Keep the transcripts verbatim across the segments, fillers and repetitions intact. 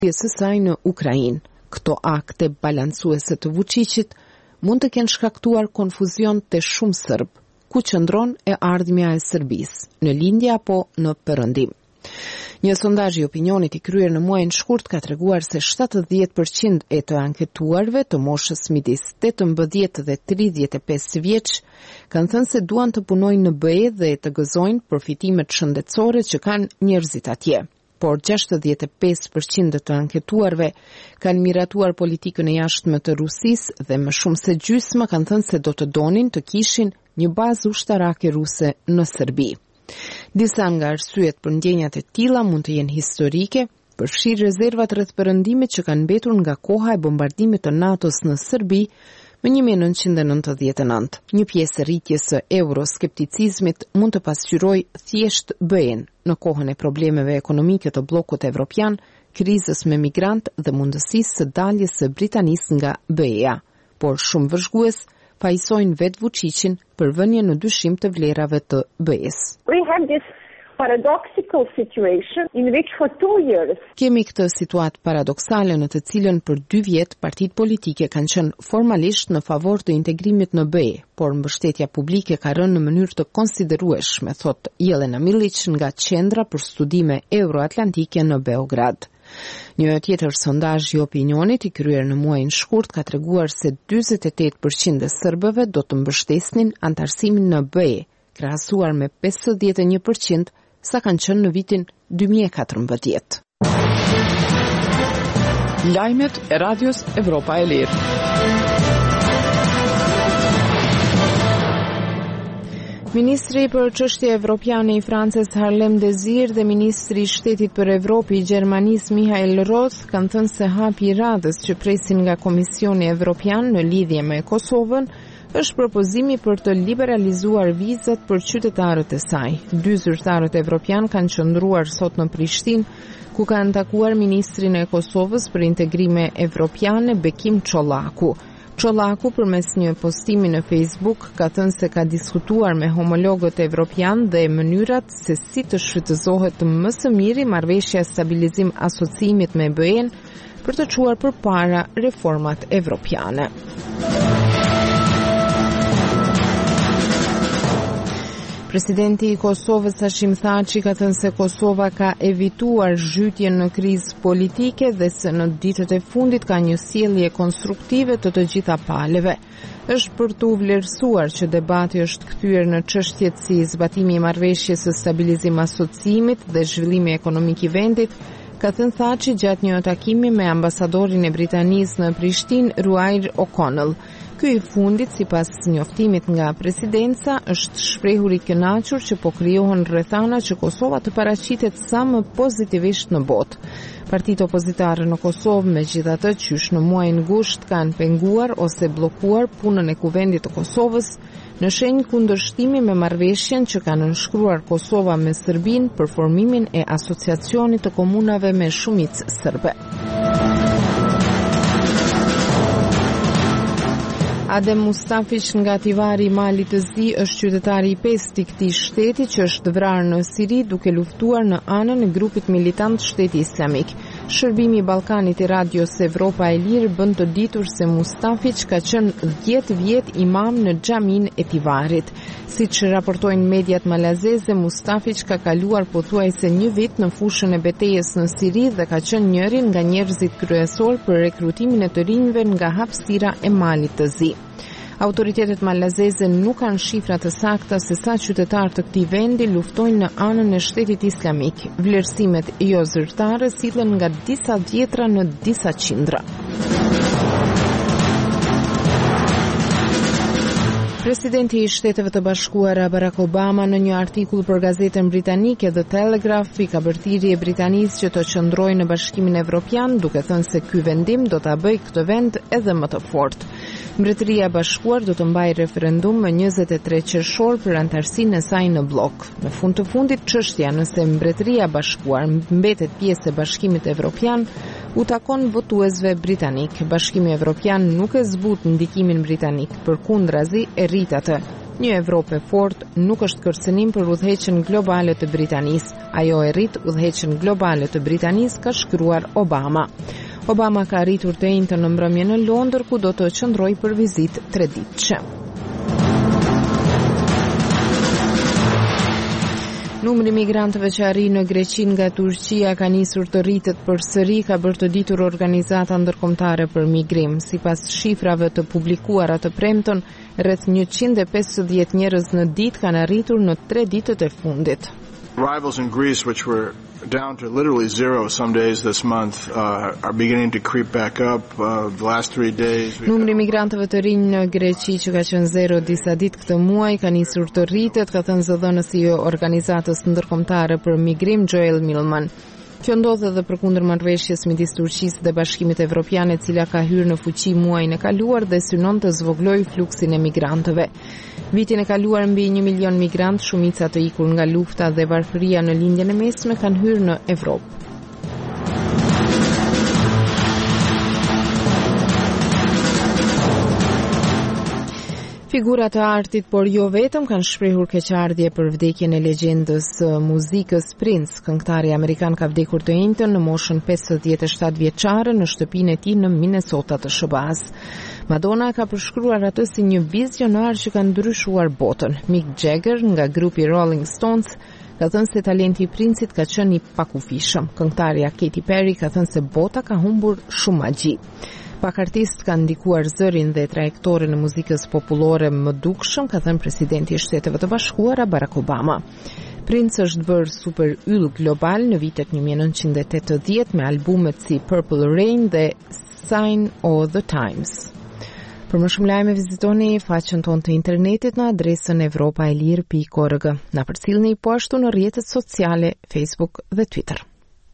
së saj në Ukrainë. Këto akte balancuese të Vučićit mund të kenë shkaktuar konfuzion të shumë serb, ku qëndron e ardhmja e Serbisë, në lindje apo në perëndim. Një sondazh i opinionit i kryer në muajin shkurt ka treguar se shtatëdhjetë përqind e të anketuarve të moshës midis tetëmbëdhjetë dhe tridhjetë e pesë vjeç kanë thënë se duan të punojnë në B E dhe të gëzojnë përfitimet shëndetësore që kanë njerëzit atje. Por gjashtëdhjetë e pesë përqind të anketuarve kanë miratuar politikën e jashtme të Rusisë dhe më shumë se gjysma kanë thënë se do të donin të kishin një bazë ushtarake ruse në Serbi. Disa nga arsyet për ndjenjat e tilla mund të jenë historike, përfshir rezervat rreth perëndimit që kanë mbetur nga koha e bombardimit të NATO-s në Serbi më një mijë e nëntëqind e nëntëdhjetë e nëntë. Një pjesë e rritjes së euroskepticizmit mund të pasqyrojë thjesht B E-n në kohën e problemeve ekonomike të bllokut evropian, krizës me migrant dhe mundësisë së daljes së Britanisë nga B E-a, por shumë vëzhgues pajisojnë vetë Vučićin për vënje në dyshim të vlerave të B E-s. We have this paradoxical situation in which for two years Kemi këtë situatë paradoksale në të cilën për dy vjet partitë politike kanë qenë formalisht në favor të integrimit në B E, por mbështetja publike ka rënë në mënyrë të konsiderueshme, thot Jelena Milić nga Qendra për Studime Euroatlantike në Beograd. Një tjetër sondazh i opinionit i kryer në muajin shkurt ka treguar se dyzet e tetë përqind e serbëve do të mbështesnin antarësimin në B E, krahasuar me pesëdhjetë e një përqind sa kanë qenë në vitin dy mijë e katërmbëdhjetë. Lajmet e Radios Evropa e Lirë. Ministri për çështje evropiane i Francës Harlem Désir dhe Ministri i Shtetit për Evropë i Gjermanisë Michael Roth kanë thënë se hapi i radhës që presin nga Komisioni Evropian në lidhje me Kosovën është propozimi për të liberalizuar vizat për qytetarët e saj. Dy zyrtarët evropian kanë qëndruar sot në Prishtinë, ku kanë takuar ministrin e Kosovës për integrime evropiane Bekim Çollaku. Çollaku përmes një postimi në Facebook ka thënë se ka diskutuar me homologët evropian dhe mënyrat se si të shfrytëzohet më së miri marrëveshja stabilizim asociimit me B E-n për të çuar përpara reformat evropiane. Presidenti i Kosovës Hashim Thaçi ka thënë se Kosova ka evituar zhytjen në krizë politike dhe se në ditët e fundit ka një sjellje konstruktive të të gjitha palëve. Është për të vlerësuar që debati është kthyer në çështjet si zbatimi i marrëveshjes së stabilizim asociimit dhe zhvillimi ekonomik i vendit, ka thënë Thaçi gjatë një takimi me ambasadorin e Britanisë në Prishtinë, Ruair O'Connell. Ky i fundit, sipas njoftimit nga presidenca, është shprehur i kënaqur që po krijohen rrethana që Kosova të paraqitet sa më pozitivisht në botë. Partitë opozitare në Kosovë, megjithatë, qysh në muajin gusht kanë penguar ose bllokuar punën e Kuvendit të Kosovës në shenjë kundërshtimi me marrëveshjen që ka nënshkruar Kosova me Serbinë për formimin e asociacionit të komunave me shumicë serbe. Adem Mustafić nga Tivari i Malit të Zi është qytetari i pestë i këtij shteti që është vrarë në Siri duke luftuar në anën e grupit militant Shteti Islamik. Shërbimi i Ballkanit i Radios Evropa e Lirë bën të ditur se Mustafić ka qenë dhjetë vjet imam në xhamin e Tivarit. Siç raportojnë mediat malazeze, Mustafić ka kaluar pothuajse një vit në fushën e betejës në Siri dhe ka qenë njëri nga njerëzit kryesor për rekrutimin e të rinjve nga hapësira e Malit të Zi. Autoritetet malazeze nuk kanë shifra të sakta se sa qytetarë të këtij vendi luftojnë në anën e Shtetit Islamik. Vlerësimet jo zyrtare sillen nga disa dhjetra në disa qindra. Presidenti i Shteteve të Bashkuara Barack Obama në një artikull për gazetën britanike The Telegraph i ka bërthirë e Britanisë që të qëndrojë në Bashkimin Evropian, duke thënë se ky vendim do ta bëjë këtë vend edhe më të fortë. Mbretëria e Bashkuar do të mbajë referendum më njëzet e tre qershor për antarësinë e saj në blok. Në fund të fundit, çështja nëse Mbretëria e Bashkuar mbetet pjesë e Bashkimit Evropian u takon votuesve britanik. Bashkimi Evropian nuk e zbut ndikimin britanik, përkundrazi e rrit atë. Një Evropë e fortë nuk është kërcënim për udhëheqjen globale të Britanisë. Ajo e rrit udhëheqjen globale të Britanisë, ka shkruar Obama. Obama ka arritur të njëjtën në mbrëmje në Londër, ku do të qëndrojë për vizitë treditëshe. Numri migrantëve që arrin në Greqi nga Turqia ka nisur të rritet përsëri, ka bërë të ditur Organizata Ndërkombëtare për Migrim. Sipas shifrave të publikuara të premten, rreth njëqind e pesëdhjetë njerëz në ditë kanë arritur në tre ditët e fundit. Arrivals in Greece, which were down to literally zero some days this month, uh, are beginning to creep back up. Uh, the last three days. Numri migrantëve të rinj në Greqi, që ka qenë zero disa ditë këtë muaj, ka nisur të rritet, ka thënë zëdhënësi i Organizatës Ndërkombëtare për Migrim, Joel Millman. Kjo ndodh edhe përkundër marrëveshjes midis Turqisë dhe Bashkimit Evropian, e cila ka hyrë në fuqi muajin e kaluar dhe synon të zvogëlojë fluksin e migrantëve. Vitin e kaluar mbi një milion migrant, shumica të ikur nga lufta dhe varfëria në lindjen e mesme, kanë hyrë në Evropë. Figurat e artit, por jo vetëm, kanë shprehur keqardhje për vdekjen e legjendës muzikës Prince. Këngëtari amerikan ka vdekur të njëjtën në moshën pesëdhjetë e shtatë vjeçare në shtëpinë e tij në Minnesota të S B A-s. Madonna ka përshkruar atë si një vizionar që ka ndryshuar botën. Mick Jagger nga grupi Rolling Stones ka thënë se talenti i Princit ka qenë i pakufishëm. Këngëtarja Katy Perry ka thënë se bota ka humbur shumë magji. Pak artist kanë ndikuar zërin dhe trajektoren e muzikës popullore më dukshëm, ka thënë presidenti i Shteteve të Bashkuara Barack Obama. Prince është bërë super yll global në vitet një mijë e nëntëqind e tetëdhjetë me albumet si Purple Rain dhe Sign of the Times. Për më shumë lajme vizitoni faqen tonë të internetit në adresën evropaelir pikë org. Na përcjellni po ashtu në rrjetet sociale Facebook dhe Twitter.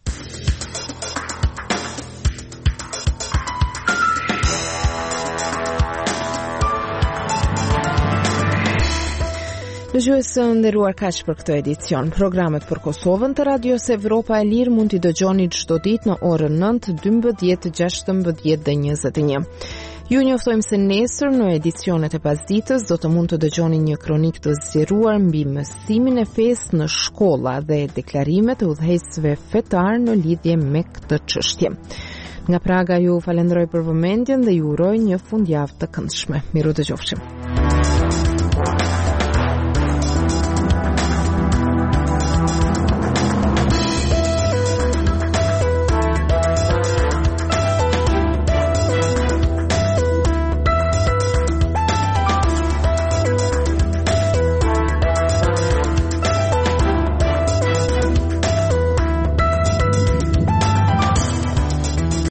Dëgjuesë nderuar, kaq për këtë edicion. Programet për Kosovën të Radios Evropa e Lirë mund t'i dëgjoni çdo ditë në orën nëntë, dymbëdhjetë, gjashtëmbëdhjetë dhe njëzet e një. Ju njoftojmë se nesër në edicionet e pasditës do të mund të dëgjoni një kronik të zgjeruar mbi mësimin e fesë në shkolla dhe deklarimet e udhëheqësve fetar në lidhje me këtë çështje. Nga Praga ju falenderoj për vëmendjen dhe ju uroj një fundjavë të këndshme. Miru dëgjofshim.